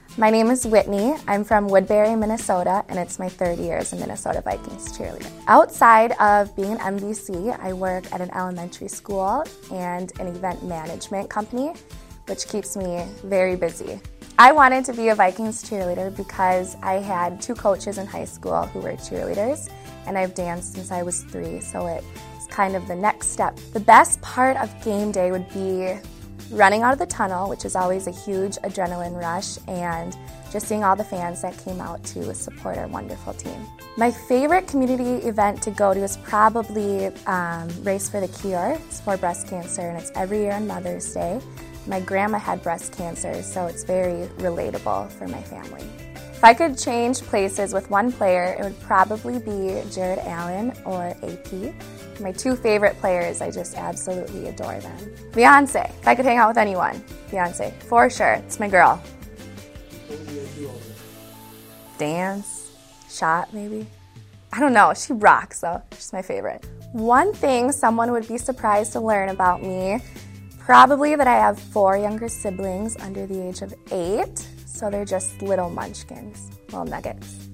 My name is Whitney. I'm from Woodbury, Minnesota, and it's my 3rd year as a Minnesota Vikings cheerleader. Outside of being an MVC, I work at an elementary school and an event management company, which keeps me very busy. I wanted to be a Vikings cheerleader because I had 2 coaches in high school who were cheerleaders, and I've danced since I was 3, so it's kind of the next step. The best part of game day would be running out of the tunnel, which is always a huge adrenaline rush, and just seeing all the fans that came out to support our wonderful team. My favorite community event to go to is probably Race for the Cure. It's for breast cancer, and it's every year on Mother's Day. My grandma had breast cancer, so it's very relatable for my family. If I could change places with one player, it would probably be Jared Allen or AP. My 2 favorite players, I just absolutely adore them. Beyonce. If I could hang out with anyone, Beyonce, for sure. It's my girl. What would you do over there? Dance, shot maybe. I don't know, she rocks though. She's my favorite. One thing someone would be surprised to learn about me, probably that I have 4 younger siblings under the age of 8, so they're just little munchkins, little nuggets.